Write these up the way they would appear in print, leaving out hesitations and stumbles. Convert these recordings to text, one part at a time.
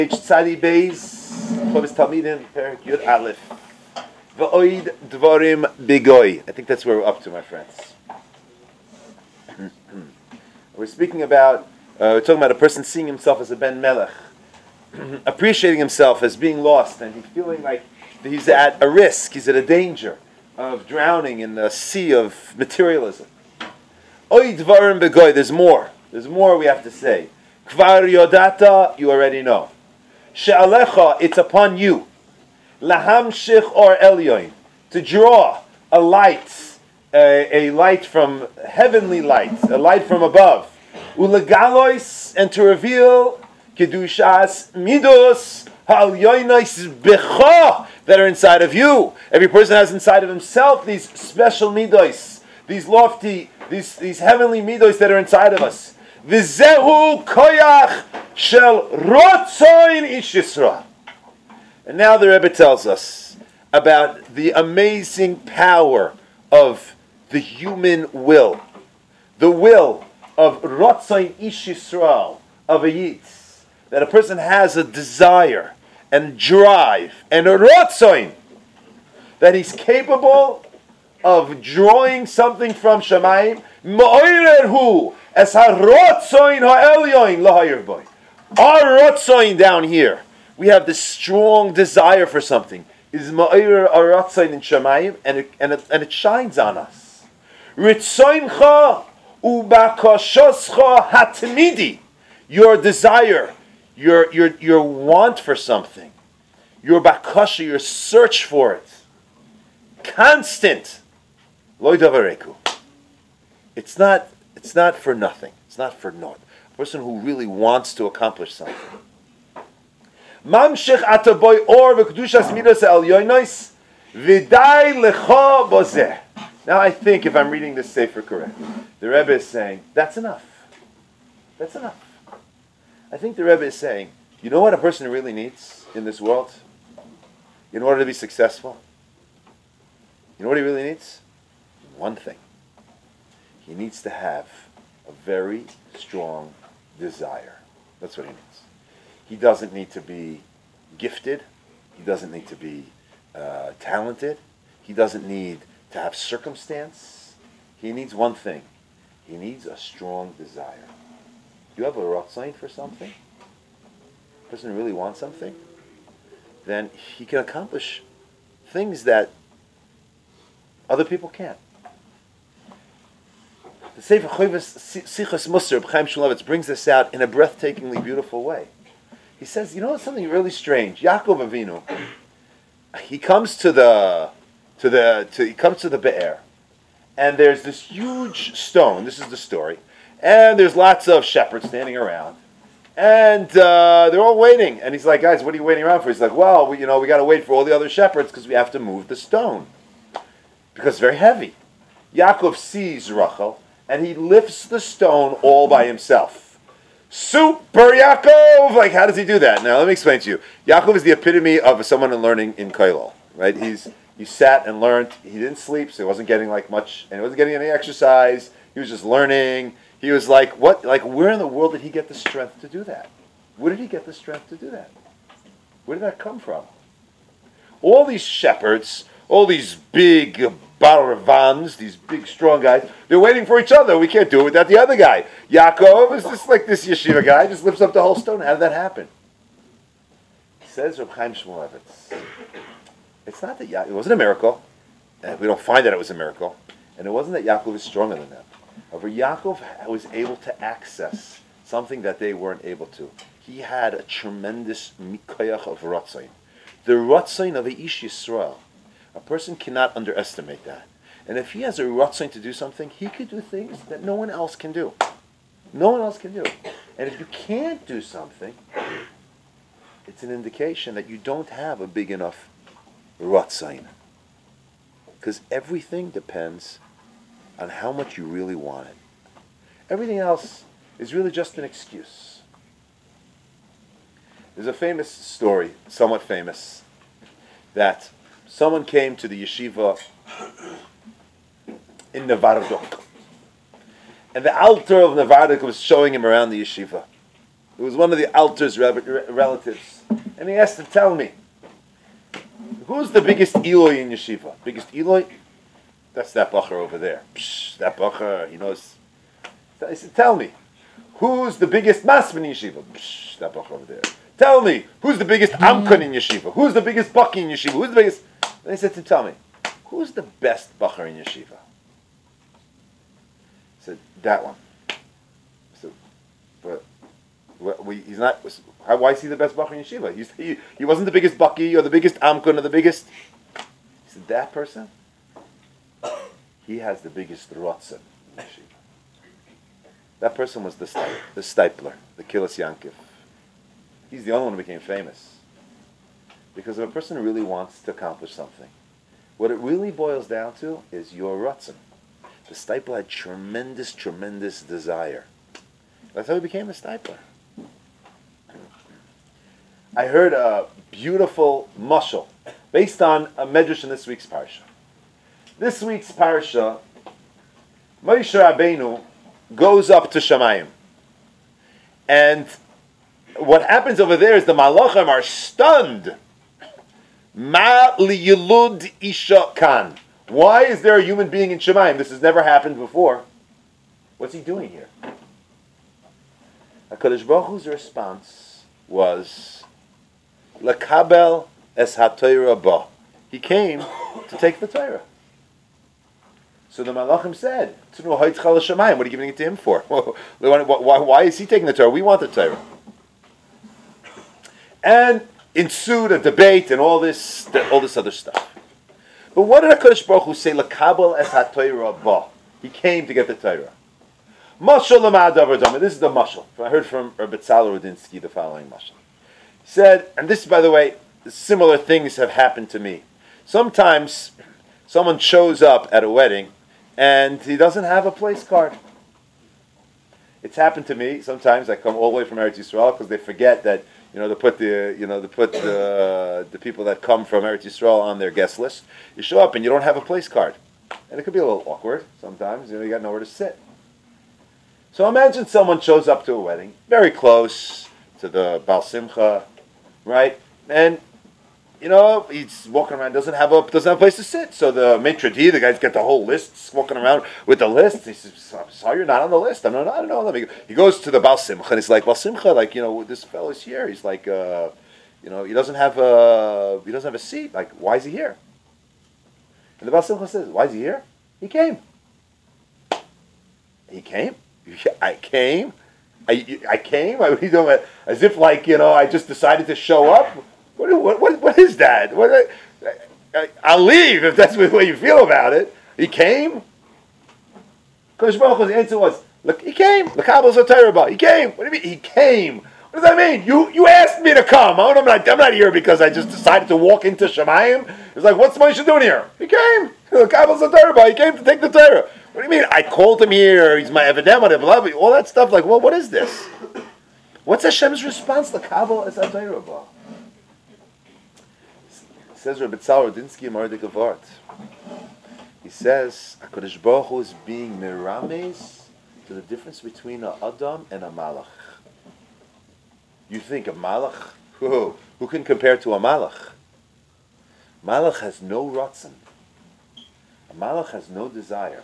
Tzadi Beis, Chavis Talmidim, Perek Yud Aleph. V'oid Dvarim Bigoy. I think that's where we're up to, my friends. We're speaking about, we're talking about a person seeing himself as a Ben Melech, appreciating himself as being lost, and he's feeling like he's at a risk, he's at a danger of drowning in the sea of materialism. Oid Dvarim Bigoy, there's more we have to say. Kvar Yodata, you already know. She'alecha, it's upon you. Lahamshich or Elyoin, to draw a light from heavenly light, a light from above. Ulegalois, and to reveal kedushas midos ha'elyoinais becha that are inside of you. Every person has inside of himself these special midos, these lofty, these heavenly midos that are inside of us. V'zehu koyach shel rotzoin ish Yisrael. And now the Rebbe tells us about the amazing power of the human will. The will of rotzoin ish Yisrael, of a yitz. That a person has a desire and drive and a rotzoin. That he's capable of drawing something from Shamayim. Ma'oirerhu as ha-rotzoin ha'elyoin lahayir boy. Our rotzoin down here, we have this strong desire for something. Is ma'oirer aratzoin in Shamayim, and it shines on us. Ritzoincha ubakashoscha hatmidi. Your desire, your want for something, your bakasha, your search for it, constant. Lo davareku. It's not for nothing. It's not for naught. A person who really wants to accomplish something. Mamshech ataboy or v'kedushas midos elyonos v'day lecha bozeh. Now I think if I'm reading this sefer correctly, the Rebbe is saying that's enough. That's enough. I think the Rebbe is saying, you know what a person really needs in this world in order to be successful? You know what he really needs? One thing. He needs to have a very strong desire. That's what he needs. He doesn't need to be gifted. He doesn't need to be talented. He doesn't need to have circumstance. He needs one thing. He needs a strong desire. Do you have a rotzain for something? A person really wants something? Then he can accomplish things that other people can't. The Sefer Chovis Sichos Musar, Chaim Shmulevitz, brings this out in a breathtakingly beautiful way. He says, you know something really strange? Yaakov Avinu, he comes to the Be'er, and there's this huge stone. This is the story, and there's lots of shepherds standing around, and they're all waiting. And he's like, guys, what are you waiting around for? He's like, well, we got to wait for all the other shepherds because we have to move the stone because it's very heavy. Yaakov sees Rachel, and he lifts the stone all by himself. Super Yaakov! Like, how does he do that? Now, let me explain to you. Yaakov is the epitome of someone learning in Koilel, right? He sat and learned. He didn't sleep, so he wasn't getting much, and he wasn't getting any exercise. He was just learning. He was like, what? Like, where in the world did he get the strength to do that? Where did he get the strength to do that? Where did that come from? All these shepherds, all these big Baravans, these big strong guys, they're waiting for each other. We can't do it without the other guy. Yaakov is just like this yeshiva guy, just lifts up the whole stone. How did that happen? Says Reb Chaim Shmulevitz, it's not that it wasn't a miracle. We don't find that it was a miracle. And it wasn't that Yaakov is stronger than them. However, Yaakov was able to access something that they weren't able to. He had a tremendous mikoyach of rotzain. The rotzain of a ish Yisrael. A person cannot underestimate that. And if he has a rotzain to do something, he could do things that no one else can do. No one else can do. And if you can't do something, it's an indication that you don't have a big enough rotzain. Because everything depends on how much you really want it. Everything else is really just an excuse. There's a famous story, somewhat famous, that someone came to the yeshiva in Nevardok. And the altar of Nevardok was showing him around the yeshiva. It was one of the Alter's relatives. And he asked him, tell me, who's the biggest Eloi in yeshiva? Biggest Eloi? That's that bacher over there. Psh, that bacher, he knows. I said, tell me, who's the biggest masman in yeshiva? Psh, that bacher over there. Tell me, who's the biggest amkun in yeshiva? Who's the biggest baki in yeshiva? Who's the biggest? Then he said to tell me, who's the best bacher in yeshiva? I said, that one. I said, but he's not. Why is he the best bacher in yeshiva? He wasn't the biggest baki or the biggest amkun or the biggest. He said, that person, he has the biggest rotzen in yeshiva. That person was the stipler, the Kilis Yankiv. He's the only one who became famous. Because if a person really wants to accomplish something, what it really boils down to is your rotzen. The stipler had tremendous, tremendous desire. That's how he became a stipler. I heard a beautiful mashal based on a medrash in this week's parsha. This week's parsha, Moshe Rabbeinu goes up to Shamayim. And what happens over there is the Malachim are stunned. Ma liyilud isha kan. Why is there a human being in Shamayim? This has never happened before. What's he doing here? HaKadosh Baruch Hu's response was, Lekabel es ha-Torah ba. He came to take the Torah. So the Malachim said, what are you giving it to him for? Why is he taking the Torah? We want the Torah. And ensued a debate and all this other stuff. But what did HaKadosh Baruch Hu say? Lekabel es ha-Torah ba. He came to get the Torah. Mashal l'ma'adav Dama. This is the mashal. I heard from Rabbi Tzalor Rudinsky the following mashal. He said, and this, by the way, similar things have happened to me. Sometimes someone shows up at a wedding and he doesn't have a place card. It's happened to me. Sometimes I come all the way from Eretz Yisrael because they forget that they put the people that come from Eretz Yisrael on their guest list. You show up and you don't have a place card, and it could be a little awkward sometimes. You got nowhere to sit. So imagine someone shows up to a wedding, very close to the Baal Simcha, right? And he's walking around, doesn't have a place to sit. So the maitre d', the guys get the whole list, walking around with the list. He says, "I'm sorry, you're not on the list." I don't know. Let me go. He goes to the Baal Simcha, and he's like, "Baal Simcha, this fellow's here." He's like, he doesn't have a seat. Like, why is he here? And the Baal Simcha says, "Why is he here? He came. He came. I came. I came. As if I just decided to show up." What is that? I'll leave if that's the way you feel about it. He came. Kodesh Baruch Hu's answer was, "Look, he came. L'kabel Torah ba. He came. What do you mean? He came. What does that mean? You asked me to come. I'm not here because I just decided to walk into Shamayim. It's like, what's Moshe doing here? He came. L'kabel Torah ba. He came to take the Torah. What do you mean? I called him here. He's my evidem. All that stuff. Like, well, what is this? What's Hashem's response? L'kabel es Torah ba. Says Rabbi Tzalor Rudinsky in Mardik Avart. He says HaKadosh Baruch Hu is being mirames to the difference between a Adam and a Malach. You think a Malach? Who can compare to a Malach? Malach has no ratzon. A Malach has no desire.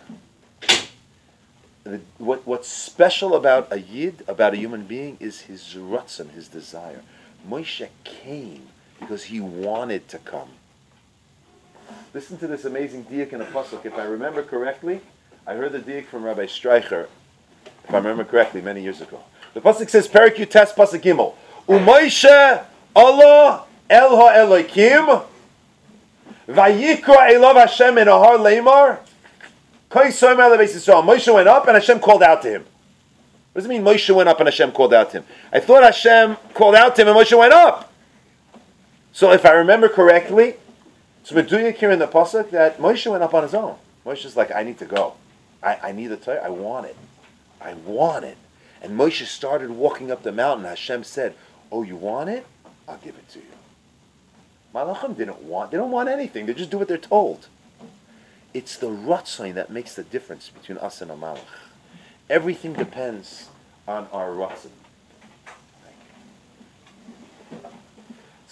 What's special about a Yid, about a human being, is his ratzon, his desire. Moshe came because he wanted to come. Listen to this amazing diak in a pasuk. If I remember correctly, I heard the diak from Rabbi Streicher, if I remember correctly, many years ago. The pasuk says, Perik Yutes pasuk Gimel, U'Moshe Allah El HaElokim Vayikra Elav Hashem in Ahar Leimar Koi Soim Ele Beis Yisrael. Moshe went up and Hashem called out to him. What does it mean Moshe went up and Hashem called out to him? I thought Hashem called out to him and Moshe went up. So if I remember correctly, so we're doing it here in the pasuk that Moshe went up on his own. Moshe's like, I need to go. I need the Torah. I want it. I want it. And Moshe started walking up the mountain. Hashem said, "Oh, you want it? I'll give it to you." Malachim they don't want anything. They just do what they're told. It's the ratzon that makes the difference between us and a malach. Everything depends on our ratzon.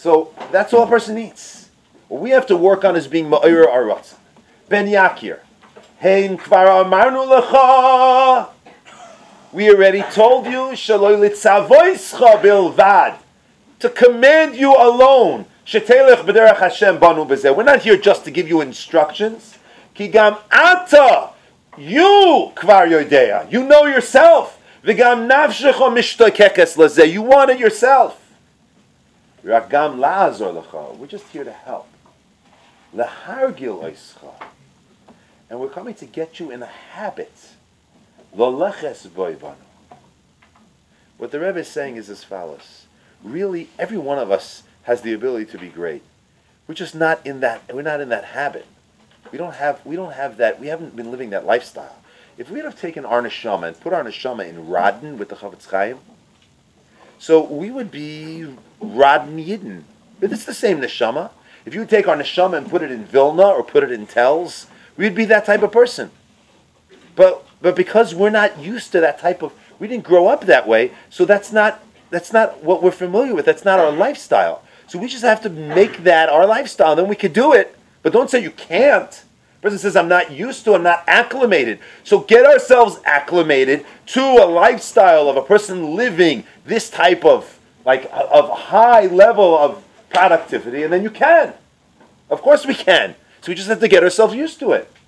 So that's all a person needs. What we have to work on is being ma'ir aratzon. Ben Yakir. Hein kvar amarnu lecha. We already told you shaloi litzavoischa bilvad, to command you alone. Shetelech b'derech Hashem banu b'zeh. We're not here just to give you instructions. Ki gam ata, you kvar yodea. You know yourself. V'gam nafshecha mishtokekes lezeh. You want it yourself. Rak gam la'azor lecha. We're just here to help. Lehargil oischa. And we're coming to get you in a habit. Lo leches boivanu. What the Rebbe is saying is as follows. Really, every one of us has the ability to be great. We're just not in that. We're not in that habit. We don't have that. We haven't been living that lifestyle. If we would have taken our neshama and put our neshama in Radin with the Chavetz Chaim, so we would be Radin Yidden. But it's the same neshama. If you would take our neshama and put it in Vilna or put it in Telz, we'd be that type of person. But because we're not used to that type of, we didn't grow up that way, so that's not what we're familiar with. That's not our lifestyle. So we just have to make that our lifestyle. Then we could do it. But don't say you can't. The person says, I'm not used to, I'm not acclimated. So get ourselves acclimated to a lifestyle of a person living this type of high level of productivity, and then you can. Of course we can. So we just have to get ourselves used to it.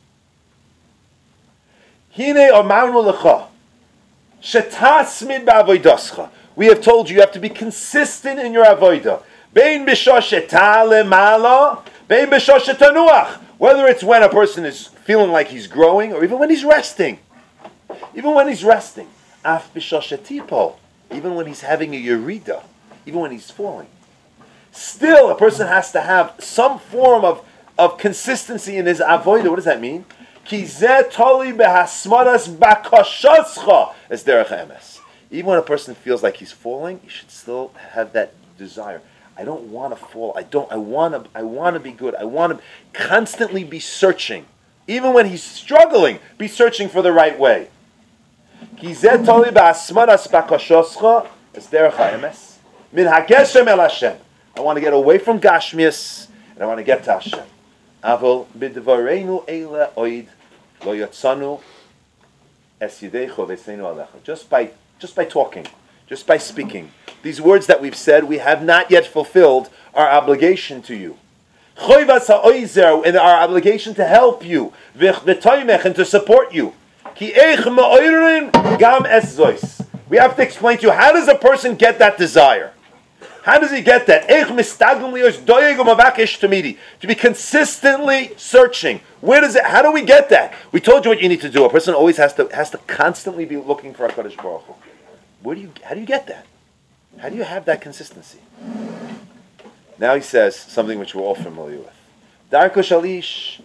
Hine amarnu lecha, shetasmid ba'avoidascha. We have told you have to be consistent in your avodah. Bein b'shah shetah lemala, bein b'shah shetanuach. Whether it's when a person is feeling like he's growing, or even when he's resting. Even when he's resting. Af b'shah shetipol. Even when he's having a yerida. Even when he's falling. Still, a person has to have some form of consistency in his avodah. What does that mean? Ki zeh toli behasmaras bakashascha es derech emes. Even when a person feels like he's falling, you should still have that desire. I don't want to fall. I want to be good. I want to constantly be searching. Even when he's struggling, be searching for the right way. Ki zeh toli behasmaras bakashascha es derech emes. Min hageshem el Hashem. I want to get away from Gashmias, and I want to get to Hashem. Avol b'dvarenu eila oid lo yatzanu es yidecho v'seinu alecha. Just by talking, just by speaking, these words that we've said, we have not yet fulfilled our obligation to you. Choivas ha'oizer, and our obligation to help you, v'toymech, and to support you. Ki eich ma'oirin gam es zois. We have to explain to you, how does a person get that desire? How does he get that? To be consistently searching. Where does it? How do we get that? We told you what you need to do. A person always has to constantly be looking for HaKadosh Baruch Hu. How do you get that? How do you have that consistency? Now he says something which we're all familiar with. Darko shalish,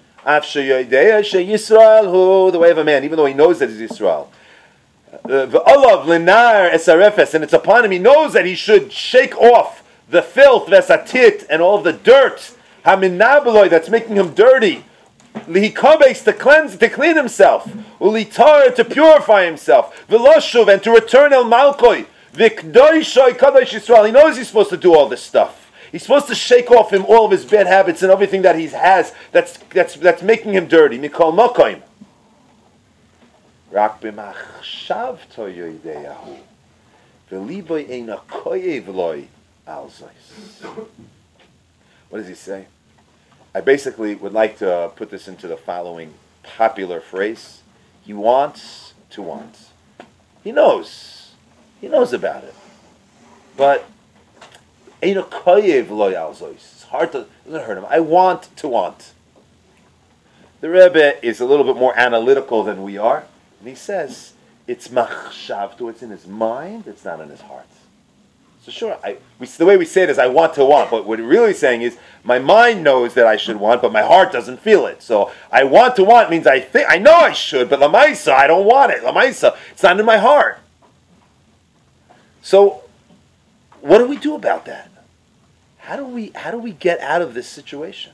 the way of a man, even though he knows that he's Yisrael. V'olav linar esarefes, and it's upon him. He knows that he should shake off the filth, vesatit, and all of the dirt, haminabeloi, that's making him dirty. Lihikabes, to clean himself. Ulitar, to purify himself. V'loshuv, and to return el malkoi. V'kdoishoy kadosh Yisrael. He knows he's supposed to do all this stuff. He's supposed to shake off him all of his bad habits and everything that he has that's making him dirty. Mikol mokoim. Rak b'machshavto yodeyahu, v'liboy eina koyev loy alzois. What does he say? I basically would like to put this into the following popular phrase. He wants to want. He knows about it. But eina koyev loy alzois. It's hard to, it doesn't hurt him. I want to want. The Rebbe is a little bit more analytical than we are. And he says, it's machshavto, it's in his mind, it's not in his heart. So sure, the way we say it is, I want to want, but what we're really saying is, my mind knows that I should want, but my heart doesn't feel it. So I want to want means I know I should, but lamaisa, I don't want it. Lamaisa, it's not in my heart. So, what do we do about that? How do we get out of this situation?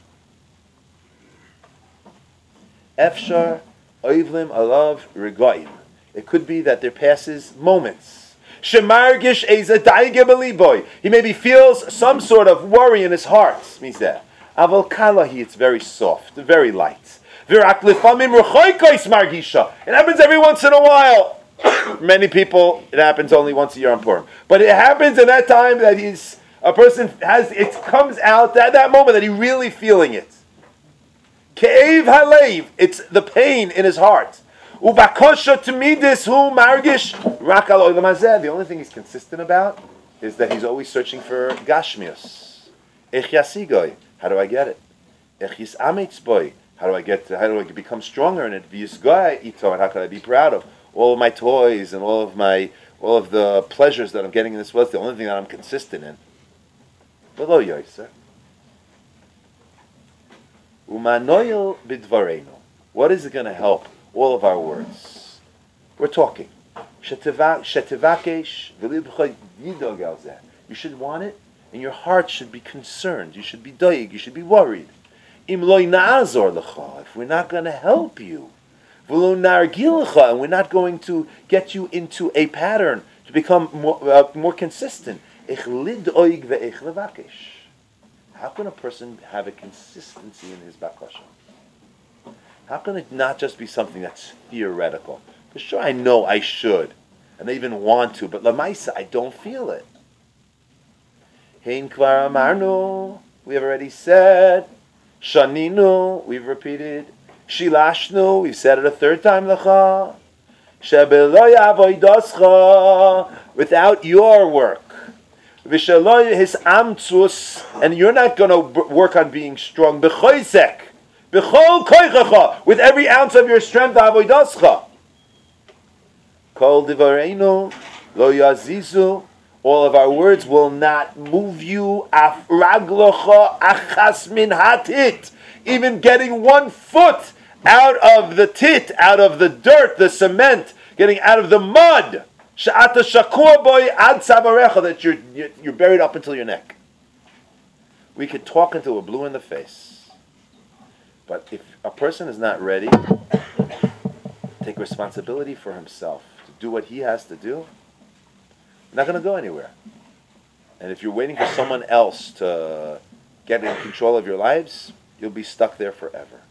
Efshar Oivlim alav regoim. It could be that there passes moments. Shemargish eza daige beliboy. He maybe feels some sort of worry in his heart. Means that. Aval kalahi, it's very soft, very light. Virak lifamim ruchoikois margisha. It happens every once in a while. Many people, it happens only once a year on Purim. But it happens in that time that a person has, it comes out at that moment that he's really feeling it. Ke'ev halev, it's the pain in his heart. Ubakosha tamidis hu margish rak al olam hazeh. The only thing he's consistent about is that he's always searching for gashmius. Ech yasigoy, how do I get it? Ech yisametz boy, how do I become stronger in it? V'yisgoy ito, and how can I be proud of all of my toys and all of the pleasures that I'm getting in this world? It's the only thing that I'm consistent in. V'lo yoser. Umanoyel bidvareno. What is it going to help all of our words? We're talking. Shetivakesh v'libcha yidog al zeh. You should want it, and your heart should be concerned. You should be doig. You should be worried. Im lo na'azor lecha. If we're not going to help you, v'lo nargil lecha, and we're not going to get you into a pattern to become more consistent. Ich lidoig ve'ich levakesh. How can a person have a consistency in his bakasha? How can it not just be something that's theoretical? For sure, I know I should, and I even want to, but lamaisa, I don't feel it. Hein kvar amarnu, we have already said. Shaninu, we've repeated. Shilashnu, we've said it a third time. Lecha. Shebelo yavoidoscha, without your work. V'shelo his amtzus, and you're not going to work on being strong. B'choisek, b'chol koichacha, with every ounce of your strength. Avoidoscha. Kol divareinu lo yazizu. All of our words will not move you. Af raglocha achas min hatit. Even getting 1 foot out of the tit, out of the dirt, the cement, getting out of the mud. Sha'ata shakua boy ad savarecha, that you're buried up until your neck. We could talk until we're blue in the face. But if a person is not ready to take responsibility for himself, to do what he has to do, not going to go anywhere. And if you're waiting for someone else to get in control of your lives, you'll be stuck there forever.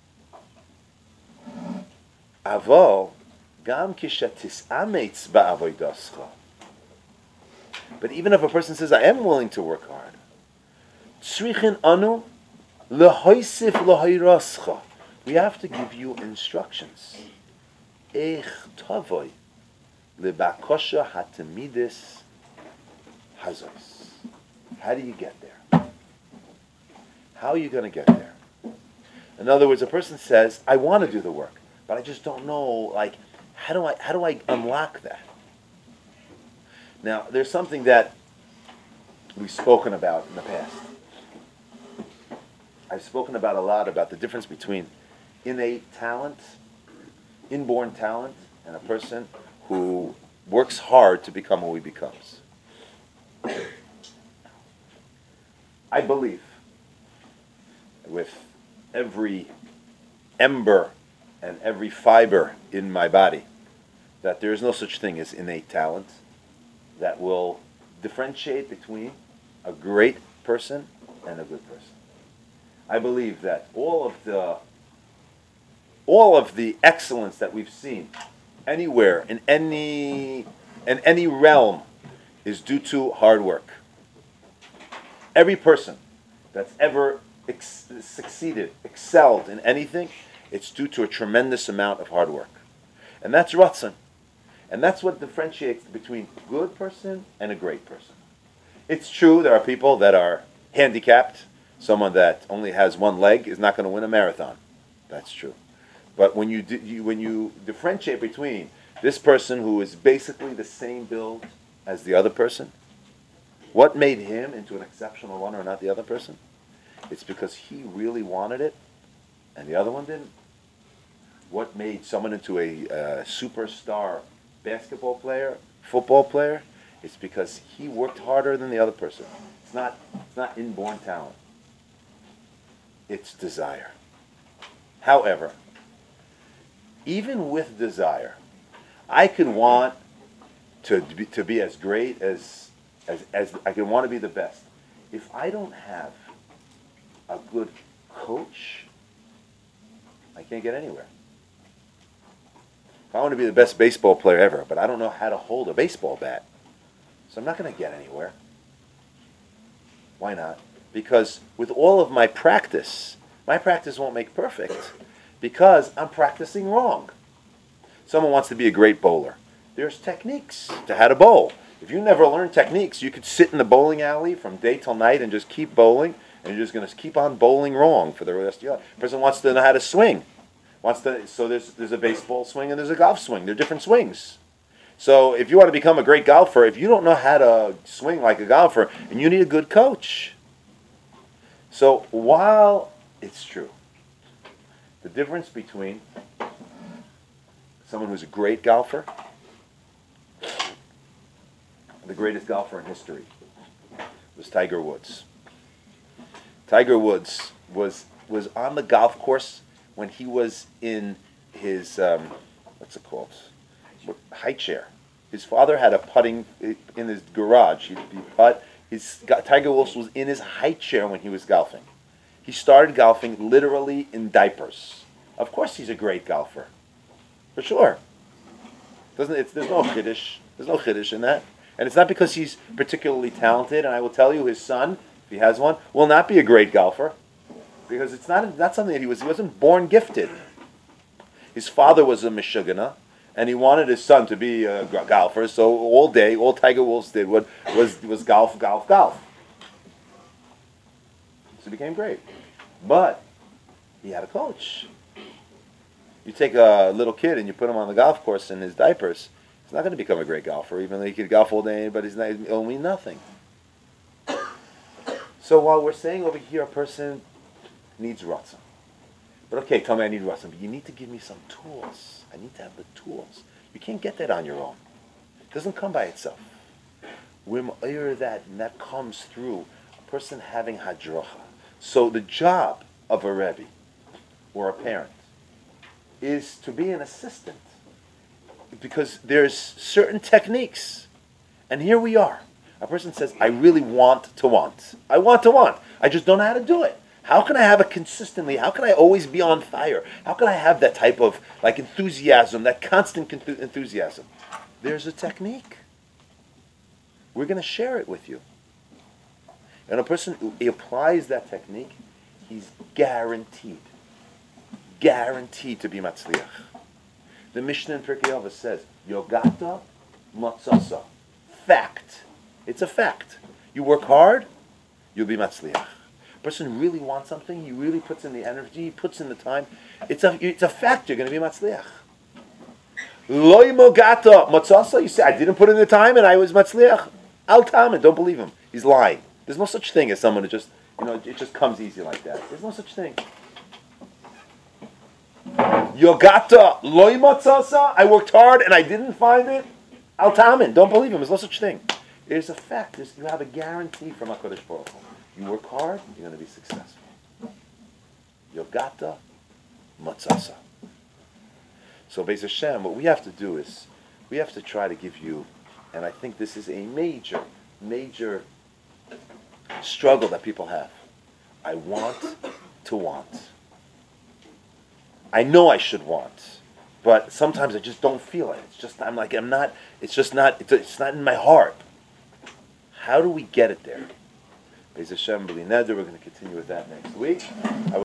Avo, gam kishatis ametz ba'avoidascha. But even if a person says, I am willing to work hard, tzrichin anu lehoisif lehoirascha. We have to give you instructions. Eich tavoy lebakosha hatemidis hazos. How do you get there? How are you going to get there? In other words, a person says, I want to do the work, but I just don't know, like, how do I unlock that? Now, there's something that we've spoken about in the past. I've spoken about a lot about the difference between innate talent, inborn talent, and a person who works hard to become who he becomes. I believe with every ember and every fiber in my body that there is no such thing as innate talent that will differentiate between a great person and a good person. I believe that all of the excellence that we've seen anywhere in any realm is due to hard work. Every person that's ever succeeded, excelled in anything, it's due to a tremendous amount of hard work. And that's Ratzon. And that's what differentiates between a good person and a great person. It's true there are people that are handicapped. Someone that only has one leg is not going to win a marathon. That's true. But when you differentiate between this person who is basically the same build as the other person, what made him into an exceptional runner and not the other person? It's because he really wanted it and the other one didn't. What made someone into a superstar basketball player, football player? It's because he worked harder than the other person. It's not inborn talent. It's desire. However, even with desire, I could want to be as great as I can want to be the best. If I don't have a good coach, I can't get anywhere. If I want to be the best baseball player ever, but I don't know how to hold a baseball bat, so I'm not going to get anywhere. Why not? Because with all of my practice won't make perfect because I'm practicing wrong. Someone wants to be a great bowler. There's techniques to how to bowl. If you never learn techniques, you could sit in the bowling alley from day till night and just keep bowling, and you're just going to keep on bowling wrong for the rest of your life. A person wants to know how to swing. So there's a baseball swing and there's a golf swing. They're different swings. So if you want to become a great golfer, if you don't know how to swing like a golfer, and you need a good coach. So while it's true, the difference between someone who's a great golfer, the greatest golfer in history, was Tiger Woods. Tiger Woods was on the golf course when he was in his, what's it called? High chair. His father had a putting in his garage. He'd putt. Tiger Woods was in his high chair when he was golfing. He started golfing literally in diapers. Of course, he's a great golfer, for sure. There's no chiddush in that, and it's not because he's particularly talented. And I will tell you, his son, if he has one, will not be a great golfer because it's not something that he wasn't born gifted. His father was a mishugana, and he wanted his son to be a golfer. So all Tiger Woods did was golf. So he became great. But he had a coach. You take a little kid and you put him on the golf course in his diapers, he's not going to become a great golfer, even though he could golf all day, but it'll mean nothing. So while we're saying over here a person needs ratzon, but okay, tell me I need ratzon, but you need to give me some tools. I need to have the tools. You can't get that on your own. It doesn't come by itself. We're ma'ir that, and that comes through a person having hadracha. So the job of a rebbe or a parent is to be an assistant, because there's certain techniques, and here we are. A person says, I really want to want. I want to want. I just don't know how to do it. How can I have it consistently? How can I always be on fire? How can I have that type of enthusiasm, that constant enthusiasm? There's a technique. We're going to share it with you. And a person who applies that technique, he's guaranteed to be matzliach. The Mishnah in Pirkei Avos says, Yogata matzasa. Fact. It's a fact. You work hard, you'll be matzliach. A person who really wants something, he really puts in the energy, he puts in the time. It's a fact you're going to be matzliach. Loi mogata matzasa. You say, I didn't put in the time and I was matzliach. Al tamen. Don't believe him. He's lying. There's no such thing as someone who just, it just comes easy like that. There's no such thing. Yogata loy matzasa. I worked hard and I didn't find it. Al tamen. Don't believe him. There's no such thing. There's a fact. You have a guarantee from HaKadosh Baruch Hu. You work hard, you're going to be successful. Yogata matzasa. So Beis Hashem, what we have to do is we have to try to give you, and I think this is a major, major struggle that people have. I want to want. I know I should want, but sometimes I just don't feel it. It's not in my heart. How do we get it there? Beis Hashem, B'li Neder, we're going to continue with that next week.